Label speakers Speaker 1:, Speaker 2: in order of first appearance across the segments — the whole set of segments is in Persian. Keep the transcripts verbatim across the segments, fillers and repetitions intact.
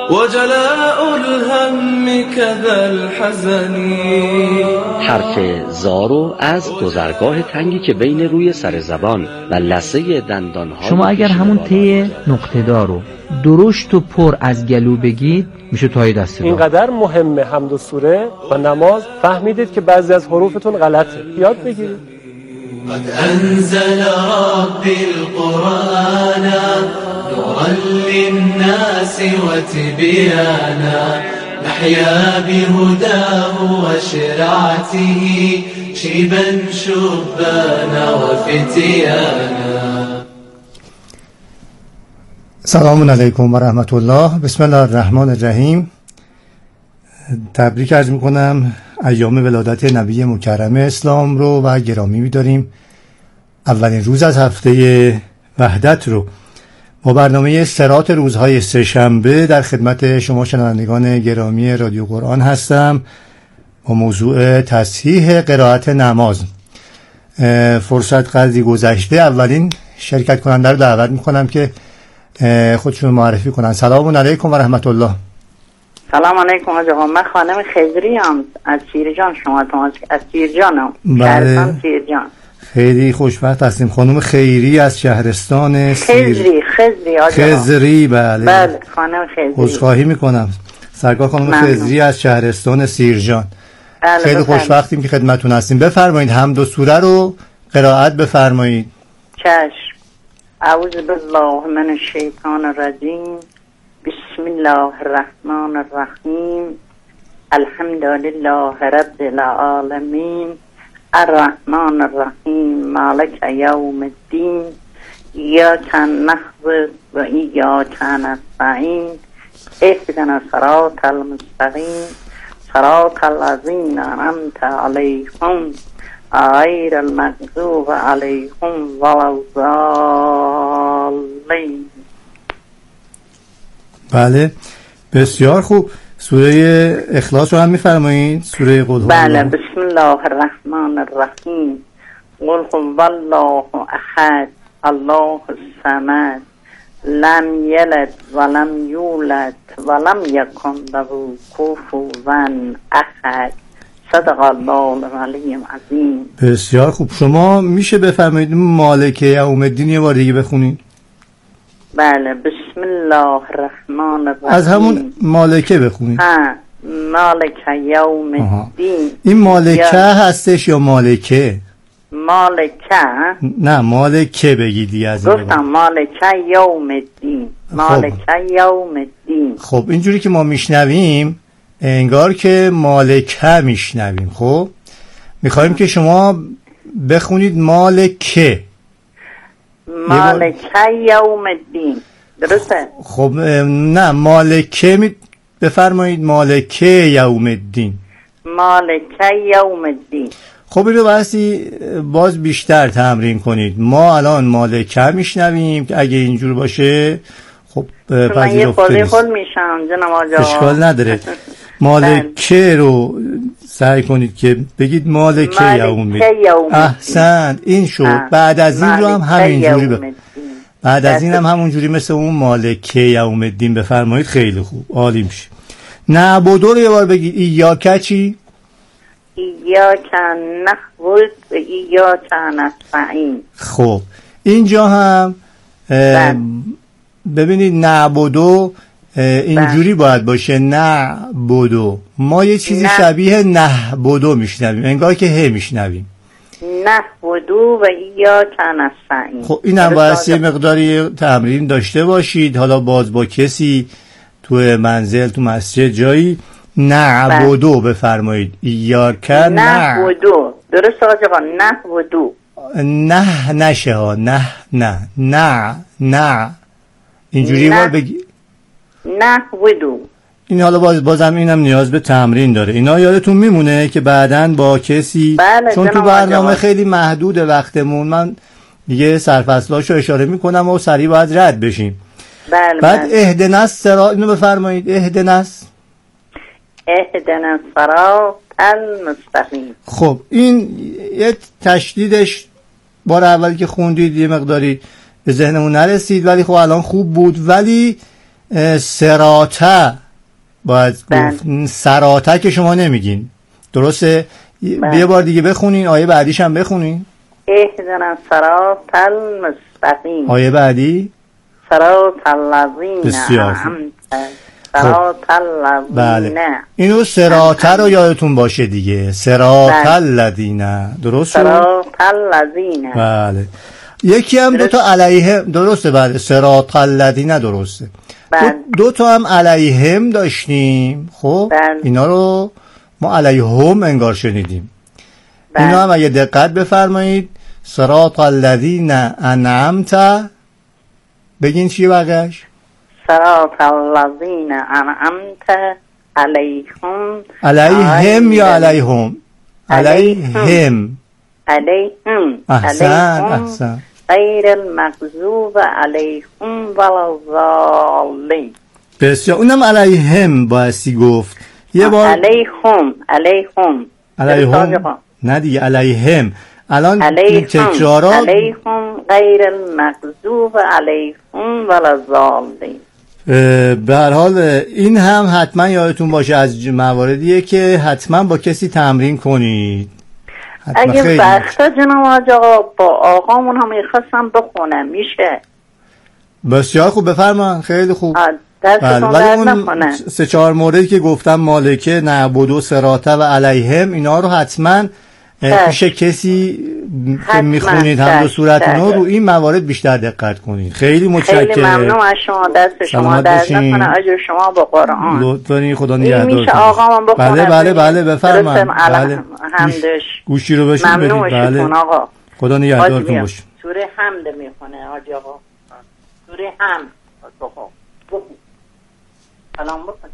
Speaker 1: وجلاء الهم كذا الحزن.
Speaker 2: حرف زارو از گذرگاه تنگی که بین روی سر زبان و لثه دندان‌ها.
Speaker 3: شما اگر همون ته نقطه دارو درشت و پر از گلو بگید میشه تای دسته.
Speaker 4: اینقدر مهمه حمد و سوره و نماز فهمیدید که بعضی از حروفتون غلطه، یاد بگیرید.
Speaker 1: قد انزل ربي القرآن نورا للناس وتبيانا نحيا بهداه وشرعته شيبا شبانا وفتيانا.
Speaker 5: سلام علیکم و رحمت الله. بسم الله الرحمن الرحیم. تبریک عرض میکنم ایام ولادت نبی مکرم اسلام رو و گرامی می‌داریم. اولین روز از هفته وحدت رو با برنامه صراط روزهای سه شنبه در خدمت شما شنوندگان گرامی رادیو قرآن هستم با موضوع تصحیح قرائت نماز. فرصت قدری گذشته اولین شرکت کننده رو دعوت میکنم که خودشون معرفی کنن. سلام علیکم و رحمت الله.
Speaker 6: سلام علیکم آقا، من خانم خضری ام از شیرجان. شما از شیرجانم. شهرستان شیرجان.
Speaker 5: خیلی خوشبخت هستیم. خانم خیری از شهرستان
Speaker 6: خضری. خضری آقا.
Speaker 5: خضری بله.
Speaker 6: بله خانم خضری.
Speaker 5: عذرخواهی میکنم. سرکار خانم خضری از شهرستان سیرجان.
Speaker 6: بله
Speaker 5: خیلی
Speaker 6: بفرمایید.
Speaker 5: خوشبختیم که خدمتتون هستیم. بفرمایید حمد و سوره رو قرائت بفرمایید.
Speaker 6: چشم. اعوذ بالله من الشیطان الرجیم. بسم الله الرحمن الرحیم. الحمد لله رب العالمین الرحمن الرحیم مالک یوم الدین ایاک نعبد و ایاک نستعین اهدنا الصراط المستقیم صراط الذین انعمت علیهم غیر المغضوب علیهم ولا الضالین.
Speaker 5: بله بسیار خوب. سوره اخلاص رو هم میفرمایید؟ سوره قل هو
Speaker 6: بله. بسم الله الرحمن الرحیم. قل هو الله احد الله الصمد لم یلد ولم یولد ولم یکن له کفوا احد. صدق الله العلی العظیم.
Speaker 5: بسیار خوب. شما میشه بفرمایید مالک یوم الدین یه بار دیگه بخونید؟
Speaker 6: بله. بسم الله الرحمن الرحیم.
Speaker 5: از همون مالکه بخونید.
Speaker 6: ها مالک یوم الدین.
Speaker 5: این مالکه هستش یا مالکه؟
Speaker 6: مالکه.
Speaker 5: نه مالکه بگیدی از این.
Speaker 6: گفتم مالکه یوم الدین. مالکه یوم الدین.
Speaker 5: خب اینجوری که ما میشنویم انگار که مالکه میشنویم. خب میخوایم که شما بخونید مالکه.
Speaker 6: مالکه یوم الدین. درسته؟
Speaker 5: خب نه مالکه می بفرمایید مالکه یوم الدین.
Speaker 6: مالکه یوم الدین.
Speaker 5: خب اینو بسی باز بیشتر تمرین کنید. ما الان مالکه میشنویم که اگه اینجور باشه خب پذیرفته نیست.
Speaker 6: خود میشم جناب آقا.
Speaker 5: اشکال نداره. مالکه رو سعی کنید که بگید مالکه یوم الدین. احسن این شد. بعد از این رو هم همینجوری بگید. بعد از این هم همون جوری مثل اون مالکه یوم الدین بفرمایید. خیلی خوب عالی میشه. نعبدو رو یه بار بگید. ایاک چی؟
Speaker 6: ایاک نعبد و ایاک نستعین.
Speaker 5: خب اینجا هم ببینید نعبدو اینجوری باید باشه. نعبدو ما یه چیزی نه. شبیه نحبدو میشنویم انگار که ه میشنویم.
Speaker 6: نحبدو و ایاک نستعین.
Speaker 5: خب اینم باید یه مقداری تمرین داشته باشید. حالا باز با کسی تو منزل تو مسجد جایی نعبدو بفرمایید. ایاک
Speaker 6: نعبدو. درست آقا. نعبدو.
Speaker 5: نه نشه ها. نه نه نه نه اینجوری بار بگی.
Speaker 6: نعبدو.
Speaker 5: این حالا باز بازم اینم نیاز به تمرین داره. اینا یادتون میمونه که بعداً با کسی
Speaker 6: بله
Speaker 5: چون تو برنامه خیلی محدود وقتمون من دیگه سرفصلاشو اشاره میکنم و سریع باید رد بشیم.
Speaker 6: بله.
Speaker 5: بعد
Speaker 6: بله.
Speaker 5: اهدنا الصراط اینو بفرمایید. اهدنا
Speaker 6: اهدنا الصراط المستقیم.
Speaker 5: خب این یه تشدیدش بار اولی که خوندید یه مقداری به ذهنمون نرسید ولی خب الان خوب بود. ولی سراته باید گفت، سراته که شما نمیگین، درسته؟ یه بار دیگه بخونین، آیه بعدیش هم بخونین.
Speaker 6: اهدنا الصراط المستقیم.
Speaker 5: آیه بعدی
Speaker 6: صراط الذین
Speaker 5: بسیار
Speaker 6: صراط الذین.
Speaker 5: بله اینو سراته رو یادتون باشه دیگه، صراط الذین، درست شد؟
Speaker 6: صراط الذین.
Speaker 5: بله یکی هم دو تا علیه، درسته؟ بله صراط الذین درسته. دو, دو تا هم علیهم داشتیم، خب
Speaker 6: بله.
Speaker 5: اینا رو ما علیهم انگار شنیدیم.
Speaker 6: بله.
Speaker 5: اینا هم اگه دقت بفرمایید، صراط الذین انعمت، بگین چیه بقیش؟
Speaker 6: صراط الذین انعمت علیهم.
Speaker 5: علیهم یا علیهم؟ علیهم.
Speaker 6: علیهم.
Speaker 5: احسن احسن.
Speaker 6: غیر المغضوب علیهم ولا الضالین.
Speaker 5: بسیار، اونم علیهم بایستی گفت یه بار.
Speaker 6: علیهم علیهم
Speaker 5: علیهم نه دیگه، علیهم. الان این تکرارات
Speaker 6: علیهم غیر المغضوب علیهم ولا الضالین.
Speaker 5: به هر حال این هم حتما یادتون باشه از مواردیه که حتما با کسی تمرین کنید.
Speaker 6: اگه وقتا جناب حاج آقا با آقامون هم میخواستم بخونم میشه؟
Speaker 5: بسیار خوب، بفرمان. خیلی خوب.
Speaker 6: دستتون درد نکنه.
Speaker 5: سه چهار موردی که گفتم، مالکه، نعبدو، صراطه و علیهم، اینا رو حتما پیش کسی که میخونید هم دو صورت اونو رو این موارد بیشتر دقت کنید. خیلی متشکرم.
Speaker 6: خیلی ممنون از شما، دست شما درد نکنه، اجر شما با قرآن.
Speaker 5: لطفاً خدا نگهدارتون.
Speaker 6: میشه آقامون بخونه؟
Speaker 5: بله بله بله بفرمایید. بله
Speaker 6: حمدش
Speaker 5: گوشی رو بشین بدید. بله
Speaker 6: آقا.
Speaker 5: خدا نگهدارتون باشه.
Speaker 6: سوره حمد میخونه حاج آقا. سوره حمد بخون. سلام بکن.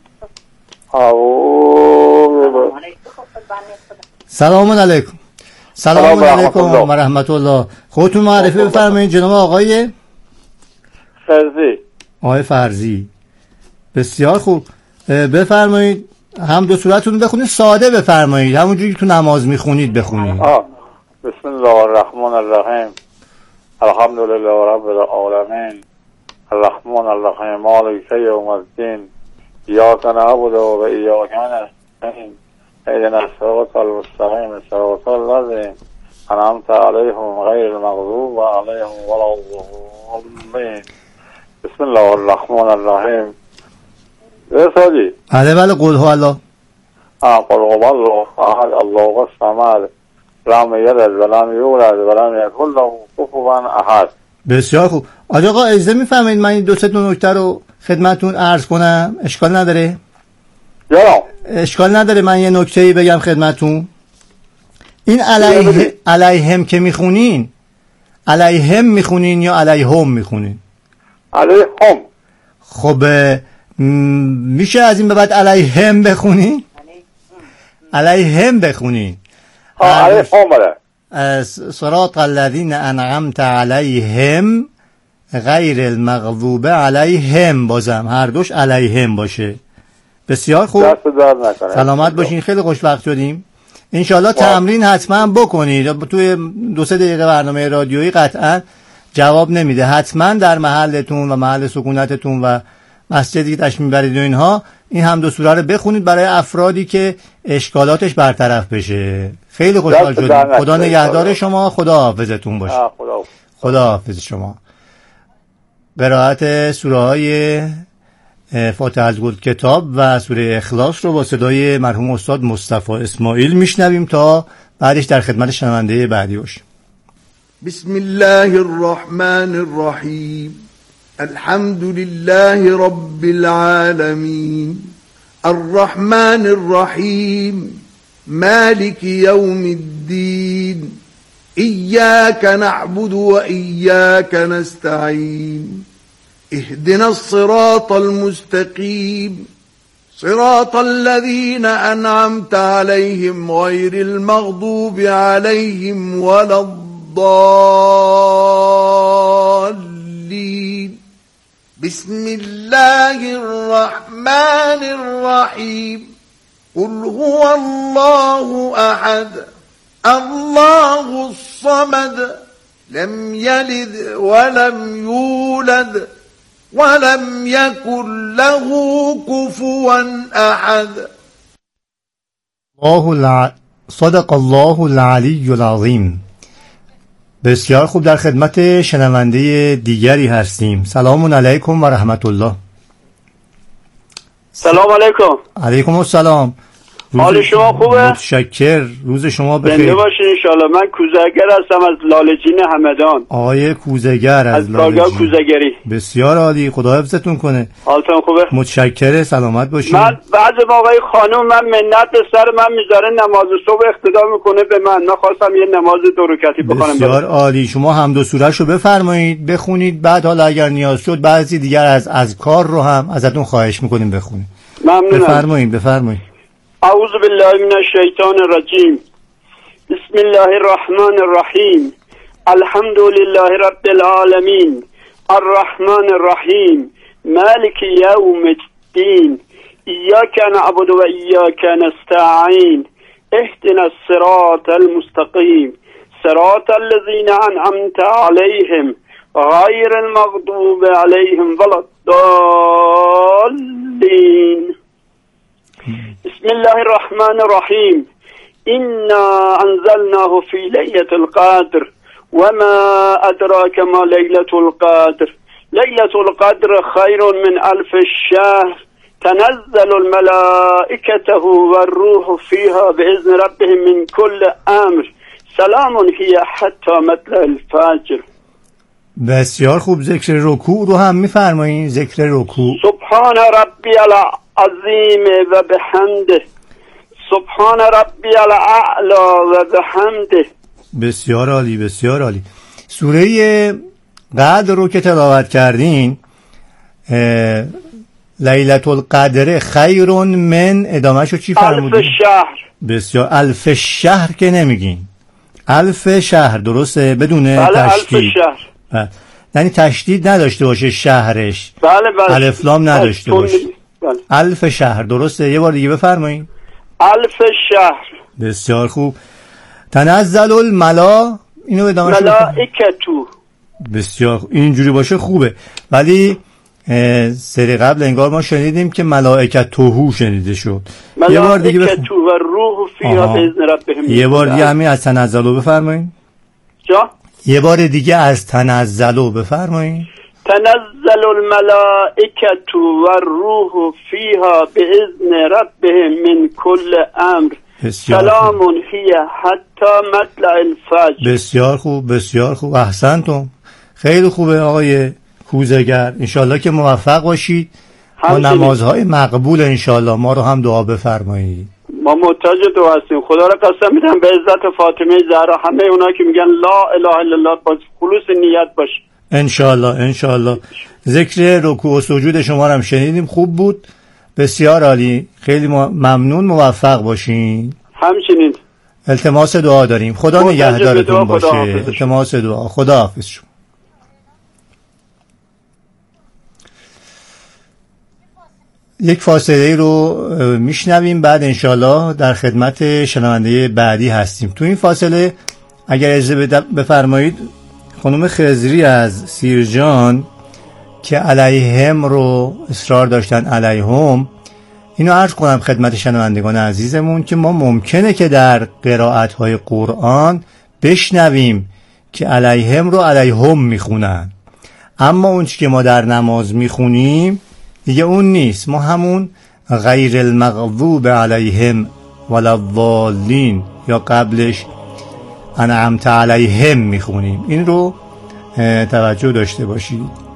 Speaker 5: سلام علیکم. سلام علیکم و رحمت الله. خودتون معرفی بفرمایید جناب آقای
Speaker 7: فرزی.
Speaker 5: آقای فرزی، بسیار خوب. بفرمایید هم دو صورتتون بخونید، ساده بفرمایید، همونجوری که تو نماز میخونید بخونید.
Speaker 7: آه. بسم الله الرحمن الرحیم. الحمدلله رب العالمین. الرحمن الرحیم مالک یوم الدین. ایاک نعبد و ایاک نستعین. اهدنا الصراط المستقیم صراط الذین انعمت علیهم غیر المغضوب علیهم ولا الضالین. بسم الله الرحمن الرحیم. رسالی
Speaker 5: بله بله. قل هو الله.
Speaker 7: آه قل هو الله احد الله الصمد لم یلد ولم یولد ولم یکن له کفوا احد.
Speaker 5: بسیار خوب. آقا اجازه میفرمایید من این دو سه تا نکته رو خدمتتون عرض کنم؟ اشکال نداره؟
Speaker 7: یا
Speaker 5: اشکال نداره من یه نکته‌ای بگم خدمتتون؟ این علیه علیهم که میخونین، علیهم میخونین یا علیهم میخونین؟
Speaker 7: علیهم.
Speaker 5: خب میشه از این به بعد علیهم بخونین؟ علیهم بخونین.
Speaker 7: ها علیهم بله.
Speaker 5: صراط الذین انعمت علیهم غیر المغضوب علیهم، بازم هر دوش علیهم باشه. بسیار خوب. سلامت باشین. خیلی خوشبخت شدیم. انشالله تمرین حتما بکنید. توی دو سه دقیقه برنامه رادیویی قطعا جواب نمیده. حتما در محلتون و محل سکونتتون و مسجدی که تشریف میبرید و اینها این هم دو سوره رو بخونید برای افرادی که اشکالاتش برطرف بشه. خیلی خوشحال شدیم. خدا نگهدار شما. خدا حافظتون باشه.
Speaker 7: خدا
Speaker 5: خدا حافظ شما. قرائت سوره های فاتحه الکتاب و سوره اخلاص رو با صدای مرحوم استاد مصطفی اسماعیل میشنویم تا بعدش در خدمت شنونده بعدی باشیم.
Speaker 8: بسم الله الرحمن الرحیم. الحمد لله رب العالمين الرحمن الرحیم مالك يوم الدين إياك نعبد وإياك نستعين اهدنا الصراط المستقيم صراط الذين أنعمت عليهم غير المغضوب عليهم ولا الضالين. بسم الله الرحمن الرحيم. قل هو الله أحد الله الصمد لم يلد ولم يولد ولم يكن له كفوا أحد.
Speaker 5: الله الع... صدق الله العلی العظیم. بسیار خوب، در خدمت شنونده دیگری هستیم. سلام علیکم و رحمت الله.
Speaker 9: سلام علیکم.
Speaker 5: علیکم السلام.
Speaker 9: حال شما خوبه؟
Speaker 5: متشکر. روز شما بخیر.
Speaker 9: زنده باشین انشالله. من کوزهگر هستم از لاله‌جین همدان.
Speaker 5: آقای کوزهگر از,
Speaker 9: از کارگاه کوزهگری.
Speaker 5: بسیار عالی، خدا حفظتون کنه.
Speaker 9: حالتون خوبه؟
Speaker 5: متشکر، سلامت باشین.
Speaker 9: من بعضی موقعی خانم من منت به سر من میذاره نماز صبح اقتدا میکنه به من. من خواستم یه نماز دو رکعتی بخونم.
Speaker 5: بسیار عالی. شما حمد و سوره‌شو بفرمایید بخونید، بعد حالا اگر نیاز شد بعضی دیگر از اذکار رو هم ازتون خواهش میکنیم بخونید.
Speaker 9: ممنونم.
Speaker 5: بفرمایید بفرمایید.
Speaker 9: اعوذ بالله من الشیطان الرجیم. بسم الله الرحمن الرحیم. الحمد لله رب العالمین الرحمن الرحیم مالک یوم الدین ایاک نعبد و ایاک نستعین اهدنا الصراط المستقیم صراط الذین انعمت علیهم غیر المغضوب علیهم ولا الضالین. بسم الله الرحمن الرحیم. إنا أنزلناه في ليلة القدر وما أدراك ما ليلة القدر ليلة القدر خير من ألف الشهر تنزل الملائكة والروح فيها بإذن ربهم من كل أمر سلام هي حتى مطلع الفجر.
Speaker 5: بسیار خوب. ذکر رکوع رو هم میفرمایید؟ ذکر رکوع.
Speaker 9: سبحان ربی العظیم و بحمده سبحان ربی الاعلا و بحمده.
Speaker 5: بسیار عالی، بسیار عالی. سوره قدر رو که تلاوت کردین، لیلة القدر خیر من، ادامهشو چی فرمودین؟
Speaker 9: الف شهر.
Speaker 5: بسیار. الف شهر که نمیگین، الف شهر درسته؟ بدون
Speaker 9: بله
Speaker 5: تشدید.
Speaker 9: الف شهر.
Speaker 5: بله. یعنی تشدید نداشته باشه شهرش.
Speaker 9: بله بله.
Speaker 5: الف لام نداشته
Speaker 9: بله.
Speaker 5: باشه.
Speaker 9: بله.
Speaker 5: الف شهر درسته؟ یه بار دیگه بفرمایید.
Speaker 9: الف شهر.
Speaker 5: بسیار خوب. تنزل الملا، اینو ادامهش
Speaker 9: ملائکتو.
Speaker 5: بسیار خوب. اینجوری باشه خوبه، ولی سری قبل انگار ما شنیدیم که ملائکتوهو شنیده شد. یه بار دیگه بف...
Speaker 9: و روح فیها باذن ربهم.
Speaker 5: یه بار دیگه همین از تنزلو بفرمایید.
Speaker 9: جا؟
Speaker 5: یه بار دیگه از تنزلو بفرمایید.
Speaker 9: تنزل الملائکة و روح فیها باذن ربهم من کل امر سلام هی حتی مطلع الفجر.
Speaker 5: بسیار خوب، بسیار خوب. احسنتم، خیلی خوبه آقای کوزهگر. انشالله که موفق باشید با نمازهای مقبول. انشالله ما رو هم دعا بفرمایید.
Speaker 9: ما محتاج دعا هستیم. خدا را قسم میدم به عزت فاطمه زهرا همه اونا که میگن لا اله الا الله با خلوص نیت باشه.
Speaker 5: انشالله انشالله. ذکر رکوع و سجود شما رو هم شنیدیم، خوب بود، بسیار عالی. خیلی ممنون، موفق باشین.
Speaker 9: همچنین.
Speaker 5: التماس دعا داریم. خدا نگهدارتون باشه. التماس دعا. خدا حافظ شما. یک فاصله رو میشنویم، بعد انشالله در خدمت شنونده بعدی هستیم. تو این فاصله اگر اجازه بفرمایید، خانم خضری از سیرجان که علیهم رو اصرار داشتن علیهم، اینو عرض کنم خدمت شنوندگان عزیزمون که ما ممکنه که در قرائت‌های قرآن بشنویم که علیهم رو علیهم میخونن، اما اون چی که ما در نماز میخونیم دیگه اون نیست. ما همون غیر المغضوب علیهم ولا الضالین یا قبلش انعمت علیهم میخونیم. این رو توجه داشته باشید.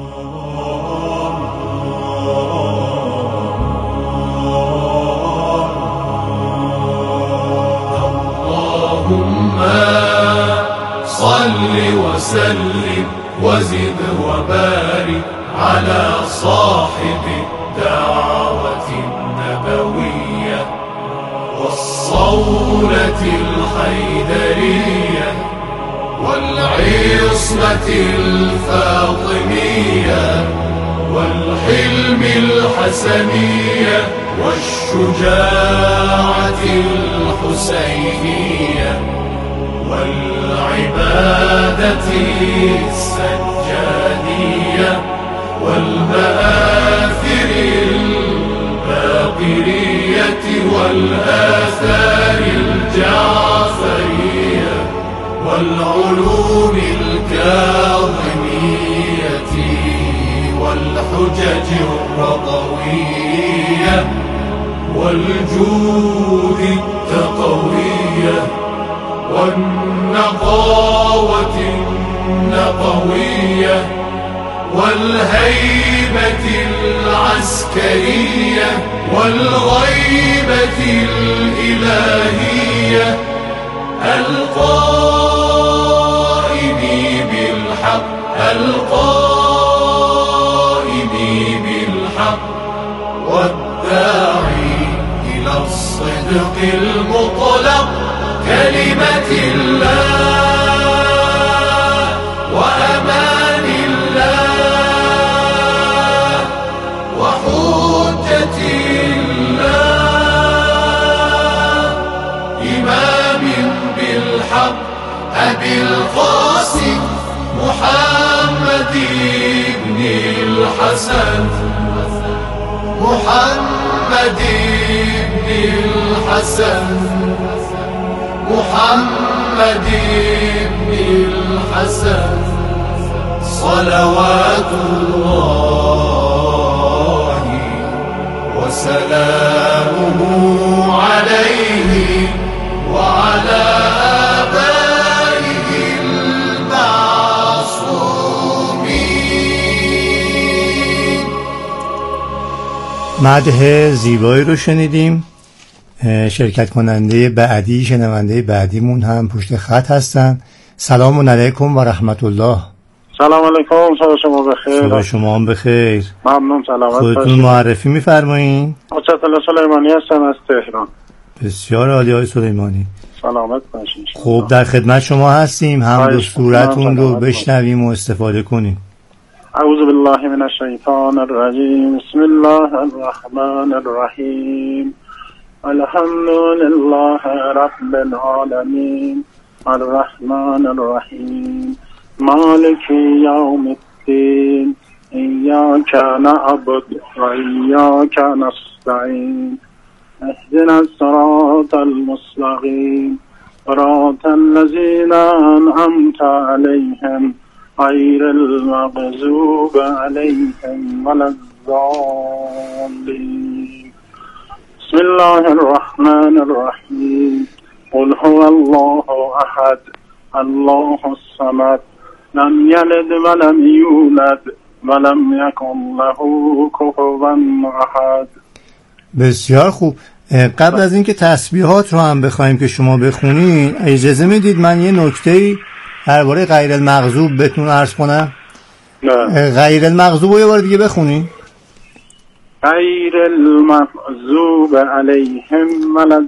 Speaker 1: صل وسلم وزد وبارك على صاحب الدعوة النبوية والصولة الحيدرية والعصمة الفاطمية والحلم الحسنية والشجاعة الحسينية والعبادة السجادية والمآثر الباقرية والآثار الجعفرية والعلوم الكاظمية والحجج الرضوية والجود التقوية والنقاوة النقوية والهيبة العسكرية والغيبة الإلهية القائم بالحق القائم بالحق والداعي إلى الصدق المطلق كلمة الله وأمان الله وحجة الله إمام بالحق أبي القاسم محمد بن الحسن محمد بن الحسن محمد بن الحسن صلوات الله وسلامه عليه وعلى آبائه المعصومين.
Speaker 5: مدح زیبایی رو شنیدیم. شرکت کننده بعدی، شنونده بعدیمون هم پشت خط هستن. سلام علیکم و رحمت الله.
Speaker 10: سلام علیکم، صبح شما بخیر.
Speaker 5: صبح شما هم بخیر.
Speaker 10: ممنون، سلامت
Speaker 5: باشید. خودتون معرفی می‌فرمایید؟
Speaker 10: مجدد سلیمانی هستم از تهران.
Speaker 5: بسیار عالی آقای سلیمانی.
Speaker 10: سلامت باشید.
Speaker 5: خب در خدمت شما هستیم. حمد و سورتون رو بشنویم و استفاده کنیم.
Speaker 10: اعوذ بالله من الشیطان الرجیم. بسم الله الرحمن الرحیم. الحمد لله رب العالمین الرحمن الرحیم مالک یوم الدین ایاک نعبد و ایاک نستعین اهدنا الصراط المستقیم صراط الذین انعمت علیهم غیر المغضوب علیهم ولا الضالین. بسم الله الرحمن الرحیم. قل هو الله احد الله الصمد لم یلد ولم یولد ولم یکن له کفوا احد.
Speaker 5: بسیار خوب. قبل از اینکه تسبیحات رو هم بخوایم که شما بخونید، اجازه میدید من یه نکته‌ای درباره غیر المغضوب بهتون عرض کنم؟
Speaker 10: نه.
Speaker 5: غیر المغضوب رو یه بار دیگه بخونید.
Speaker 10: غیر المغضوب علیهم ولا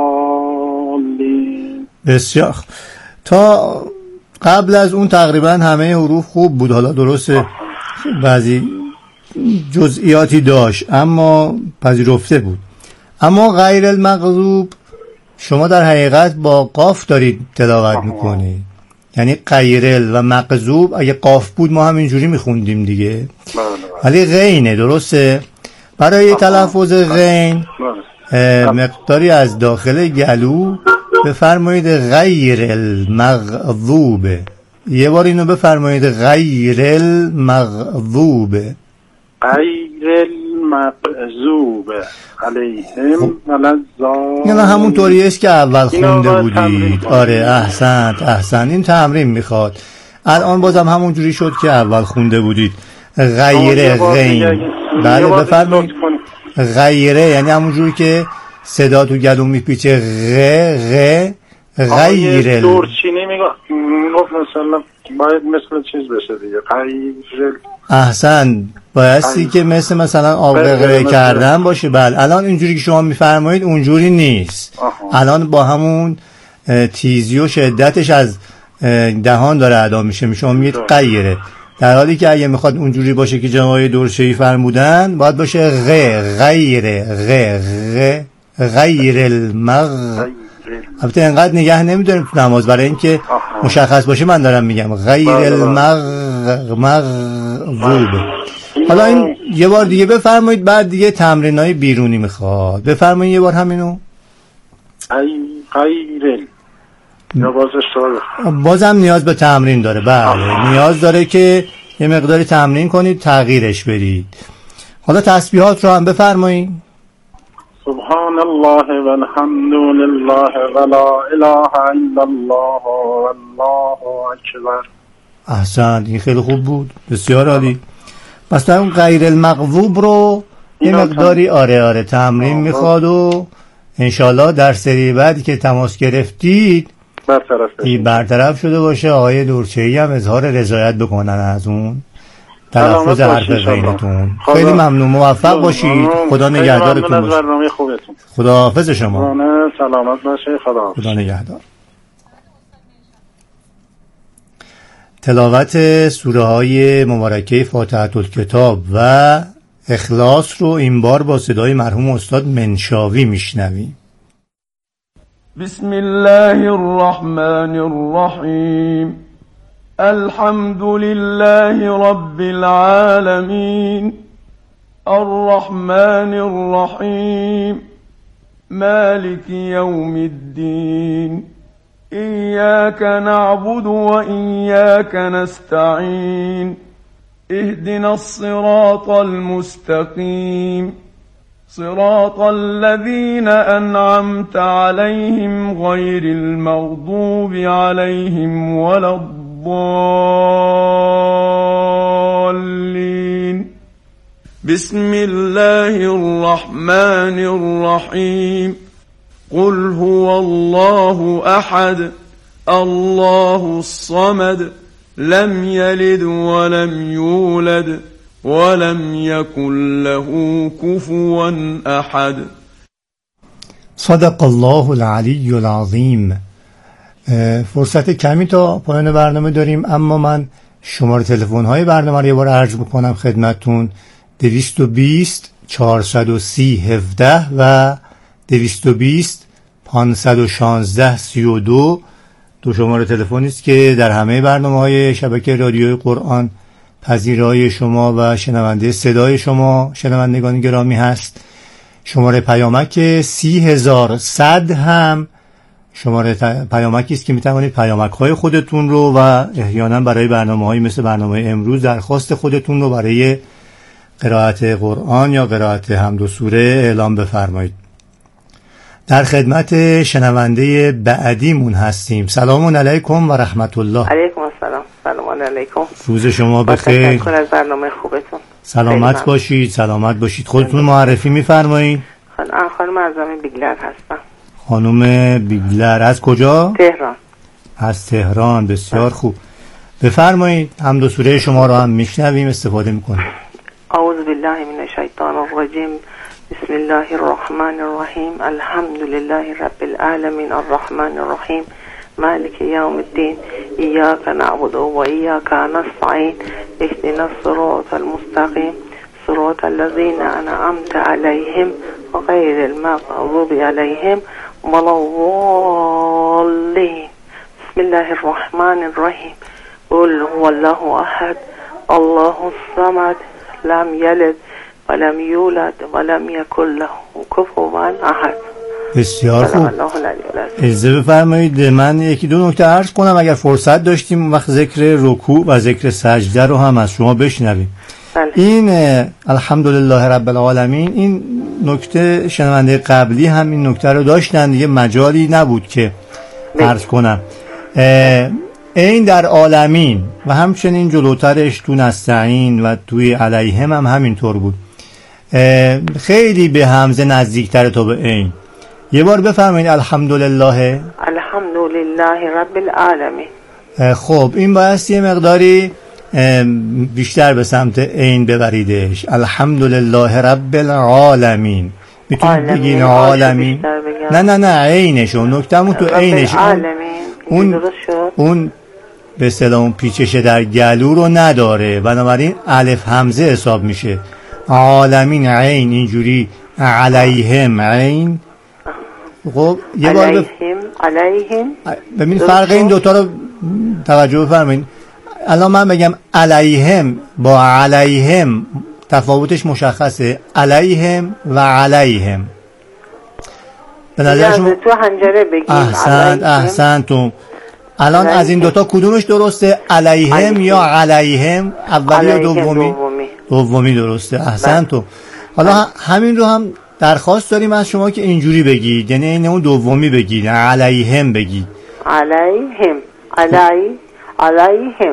Speaker 10: الضالین.
Speaker 5: بسیار. تا قبل از اون تقریبا همه حروف خوب بود. حالا درسته بعضی جزئیاتی داشت اما پذیرفته بود. اما غیر المغضوب شما در حقیقت با قاف دارید تلاوت میکنید، یعنی غیر و مغضوب اگه قاف بود ما هم اینجوری میخوندیم دیگه، ولی غینه. درسته؟ برای تلفظ غین مقداری از داخل گلو بفرمایید غیر المغضوب. یه بار اینو بفرمایید غیر المغضوب.
Speaker 10: غیر المغضوب علیهم ولا الضالین.
Speaker 5: یعنی همون طوری است که اول خونده بودید. آره احسنت احسنت. این تمرین میخواد. الان بازم همون جوری شد که اول خونده بودید. غیر غین. بله بفرمایید. غیره یعنی همون جوری که صدا تو گلو میپیچه غ غ غیر.
Speaker 10: دورچینی میگفت مثلا باید مثل چیز بشه دیگه. غیر.
Speaker 5: احسن. بایستی که مثل مثلا آب غره کردن باشه. بله الان اینجوری که شما میفرمایید اونجوری نیست. آها. الان با همون تیزی و شدتش از دهان داره ادا میشه. شما میگید غیره، در حالی که اگه میخواد اونجوری باشه که جناب دورشهی فرمودن باید باشه غ غیره غ غ غیر المغ. البته انقدر نگه نمیداریم تو نماز برای اینکه مشخص باشه من دارم میگم غیر المغ مغضوب. حالا این یه بار دیگه بفرمایید، بعد دیگه تمرینای بیرونی میخواد. بفرمایید یه بار همینو.
Speaker 10: ای غیرل یا باز اشتباه؟
Speaker 5: بازم نیاز به تمرین داره. بله نیاز داره که یه مقداری تمرین کنید، تغییرش بدید. حالا تسبیحات رو هم بفرمایید.
Speaker 10: سبحان الله والحمد لله ولا اله الا الله والله اکبر.
Speaker 5: احسن، این خیلی خوب بود، بسیار عالی. پس اون غیر المغضوب رو یه مقداری آره آره تمرین میخواد و انشالله در سری بعدی که تماس گرفتید
Speaker 10: برطرف
Speaker 5: این برطرف شده باشه. آقای دورچه‌ای هم اظهار رضایت بکنن از اون تلفظ حرف غینتون. خیلی ممنون، موفق باشید، خدا نگهدارتون باشه. خدا حافظ شما.
Speaker 10: سلامت باشه. خدا
Speaker 5: خدا نگهدار. تلاوت سوره های مبارکه فاتحه الکتاب و اخلاص رو این بار با صدای مرحوم استاد منشاوی میشنویم.
Speaker 11: بسم الله الرحمن الرحیم. الحمد لله رب العالمين الرحمن الرحيم مالك يوم الدين إياك نعبد وإياك نستعين اهدنا الصراط المستقيم صراط الذين أنعمت عليهم غير المغضوب عليهم ولا الضالين. بسم الله الرحمن الرحيم. قل هو الله أحد الله الصمد لم يلد ولم يولد ولم يكن له كفوا أحد.
Speaker 5: صدق الله العلی العظیم. فرصت کمی تا پایان برنامه داریم، اما من شماره تلفن های برنامه رو یه بار عرض بکنم خدمتون. دویست و بیست چهارصد و سی هفده و دویست و بیست پانصد و شانزده سی و دو دو شماره تلفنی است که در همه برنامه های شبکه رادیوی قرآن پذیرای شما و شنونده صدای شما شنوندگان گرامی هست. شماره پیامک سی هزار صد هم شماره پیامکی است که میتوانید پیامک های خودتون رو و احیانا برای برنامه های مثل برنامه امروز درخواست خودتون رو برای قرائت قرآن یا قرائت حمد و سوره اعلام بفرمایید. در خدمت شنونده بعدیمون هستیم. سلام علیکم و رحمت الله.
Speaker 12: علیکم السلام. سلام علیکم.
Speaker 5: روز شما بخیر.
Speaker 12: تشکر از برنامه خوبتون.
Speaker 5: سلامت باشید، سلامت باشید. خودتون معرفی میفرمایید.
Speaker 12: خانم اعظمی بیگلر هستم.
Speaker 5: خانم بیگلر از کجا؟
Speaker 12: تهران.
Speaker 5: از تهران، بسیار خوب. بفرمایید، حمد و سوره شما رو هم میشنویم، استفاده میکنیم.
Speaker 12: اعوذ بالله من الشیطان الرجیم. بسم الله الرحمن الرحیم. الحمد لله رب العالمین الرحمن الرحیم مالک یوم الدین ایاک نعبد و ایاک نستعین اهدنا الصراط المستقیم صراط الذین انعمت علیهم غیر المغضوب علیهم ولا الضالین. بسم الله الرحمن الرحیم. قل هو الله احد الله الصمد لم یلد ولم یولد ولم یکن له کفوا احد.
Speaker 5: بسیار خوب. اجازه بفرمایید من یکی دو نکته عرض کنم اگر فرصت داشتیم اون وقت ذکر رکوع و ذکر سجده رو هم از شما بشنویم. بله. این الحمدلله رب العالمین، این نکته شنونده قبلی هم این نکته رو داشتن، دیگه مجالی نبود که عرض کنم. این در عالمین و همچنین جلوترش تو نستعین و توی علیهم هم همینطور بود. خیلی به همزه نزدیکتر تا به این. یه بار بفرمایید الحمدلله.
Speaker 12: الحمدلله رب العالمین.
Speaker 5: خب این باید یه مقداری بیشتر به سمت این ببریدش. الحمدلله رب العالمین. میتونید بگین عالمین. نه نه نه عینشو، نکتمون تو عینش. اون اون به اصطلاح اون پیچش در گلو رو نداره، بنابراین الف همزه حساب میشه. عالمین عین اینجوری، علیهم عین. خب یه بار
Speaker 12: علیهم علیهم
Speaker 5: ببین فرق این دوتا رو توجه بفرمایید. الان من بگم علیهم با علیهم تفاوتش مشخصه، علیهم و علیهم. به نظر شما
Speaker 12: تو هنجره بگیم
Speaker 5: احسنت احسنتون. الان از این دوتا کدومش درسته؟ علیهم علیهم یا علیهم؟ اولی یا دومی؟
Speaker 12: دومی
Speaker 5: دومی درسته. احسنتون. حالا همین رو هم درخواست داریم از شما که اینجوری بگید، یعنی این اون دومی بگید، علیهم بگید.
Speaker 12: علیهم علی علیهم.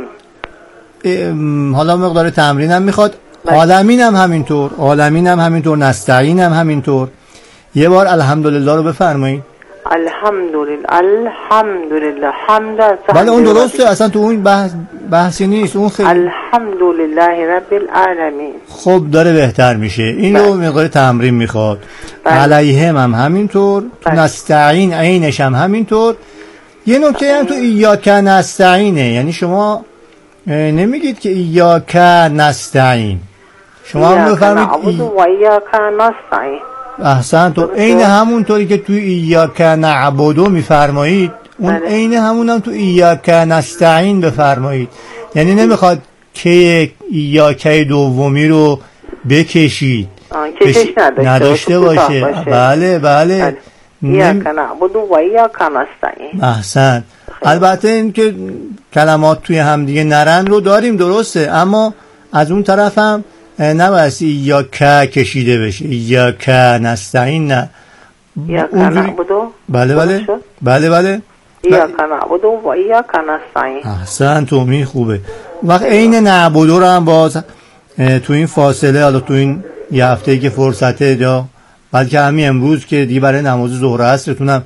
Speaker 5: حالا مقدار تمرین هم میخواد. عالمین هم همینطور، عالمین هم همینطور، نستعین هم همینطور. یه بار الحمدلله رو بفرمایید.
Speaker 12: الحمدلله الحمدلله حمد.
Speaker 5: بله اون درسته، اصلا تو اون بحث بحثی نیست، اون خیلی
Speaker 12: الحمدلله رب العالمین.
Speaker 5: خب داره بهتر میشه. این رو مقدار تمرین میخواد. علیهم هم همینطور، تو نستعین عینش هم همینطور. یه نکته هم تو ایاک نستعینه، یعنی شما نمیگید که ایاک نستعین، شما هم بفرمید
Speaker 12: ای... و ایاک نستعین.
Speaker 5: احسن. تو عین همونطوری که تو ایاک نعبدو میفرمایید، اون عین همون هم تو ایاک نستعین بفرمایید. یعنی نمیخواد که ایاک دومی رو بکشید،
Speaker 12: کشش نداشته,
Speaker 5: نداشته باشه.
Speaker 12: باشه.
Speaker 5: بله بله.
Speaker 12: ایاک نعبدو و ایاک نستعین.
Speaker 5: احسن. البته این که کلمات توی همدیگه نرن رو داریم درسته، اما از اون طرف هم نباید یا که کشیده بشه، یا که نستعین نه.
Speaker 12: یا که نعبدو.
Speaker 5: بله بله بله بله
Speaker 12: یا که نعبدو و یا که نستعین.
Speaker 5: احسن. تو می خوبه. وقت این نعبدو رو هم باز تو این فاصله، حالا تو این یه هفته‌ای که فرصته یا بلکه همین امروز که دیگه برای نماز ظهر و عصرتونم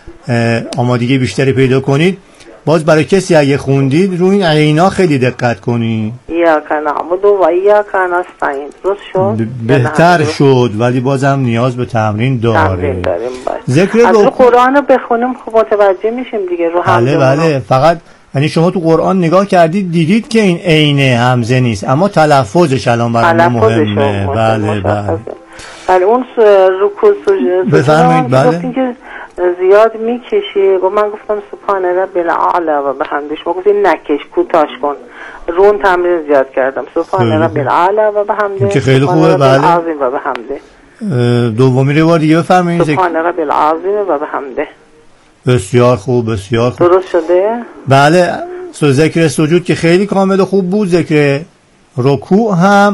Speaker 5: آمادگی بیشتری پیدا کنید، باز برای کسی اگه خوندید روی این عینا خیلی دقت کنید.
Speaker 12: یا که نعبدو و یا که نستعین. درست شد؟
Speaker 5: بهتر شد، ولی بازم نیاز به تمرین داره.
Speaker 12: تمرین داریم باید.
Speaker 5: ذکر
Speaker 12: از
Speaker 5: رو
Speaker 12: قرآن رو بخونیم خب متوجه میشیم دیگه رو همزه.
Speaker 5: بله بله. فقط یعنی شما تو قرآن نگاه کردید دیدید که این عین همزه نیست، اما تلفظش الان برای ما مهمه. بله بله.
Speaker 12: ولی اون رکوع سجده
Speaker 5: بفرمایید. بله
Speaker 12: زیاد میکشی و من گفتم سبحان رب الاعلی و بحمدش، ما گفتیم نکش، کوتاش کن. رون تمرین زیاد کردم. سبحان رب الاعلی و بحمده،
Speaker 5: که خیلی خوبه. بله
Speaker 12: العظیم و بحمده.
Speaker 5: دومی رو بار دیگه بفرمایید.
Speaker 12: سبحان رب العظیم و بحمده.
Speaker 5: بسیار خوب بسیار خوب.
Speaker 12: درست شده؟
Speaker 5: بله. ذکر سجود که خیلی کامل و خوب بود. ذکر رکوع هم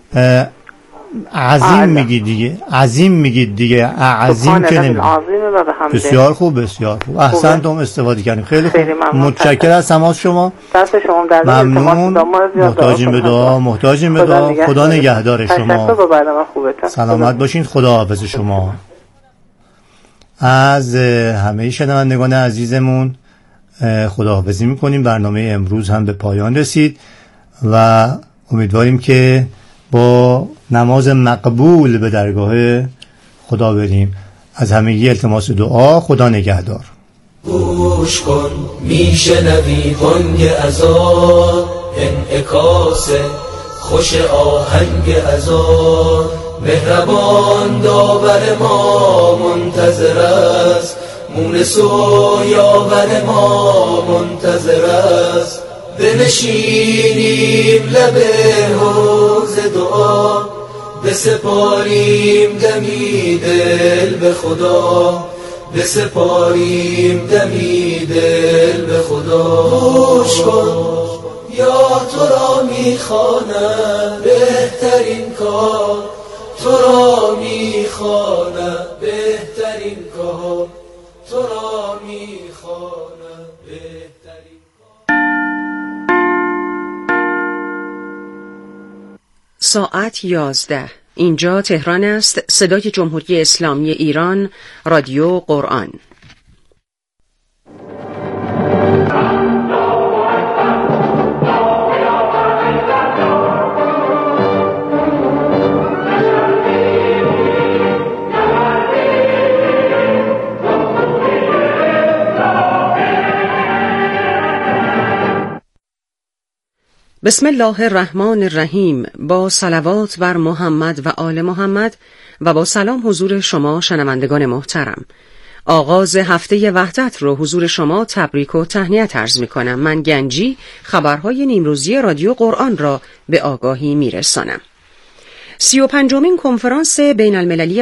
Speaker 5: عظیم میگید دیگه، عظیم میگید دیگه، عظیم که نمی. بسیار خوب بسیار خوب. احسنتم، استفاده کردیم. خیلی خوب. متشکرم از تماس شما.
Speaker 12: دست شما در
Speaker 5: ممنون. محتاجیم به دعا، محتاجیم به دعا. خدا نگهدار شما. سلامت باشین. خدا حافظ شما. از همه شنوندگان عزیزمون خداحافظی میکنیم. برنامه امروز هم به پایان رسید و امیدواریم که با نماز مقبول به درگاه خدا بریم. از همگی التماس دعا. خدا نگهدار.
Speaker 1: گوش کن میشنوی بانگ اذان، انعکاس خوش آهنگ اذان. مهربان داور ما منتظر است، مونس و یاور ما منتظر است. بنشینیم لب حوض دعا، بسپاریم دمی دل به خدا، بسپاریم دمی دل به خدا. گوش کن یا تو را میخوانم بهترین کار، تو را میخوانم بهترین کار، تو را میخوانم بهترین کار.
Speaker 13: ساعت یازده. اینجا تهران است. صدای جمهوری اسلامی ایران، رادیو قرآن. بسم الله الرحمن الرحیم. با صلوات بر محمد و آل محمد و با سلام حضور شما شنوندگان محترم. آغاز هفته وحدت رو حضور شما تبریک و تهنیت عرض می کنم. من گنجی خبرهای نیمروزی رادیو قرآن را به آگاهی می رسانم. سی و پنجمین کنفرانس بین المللی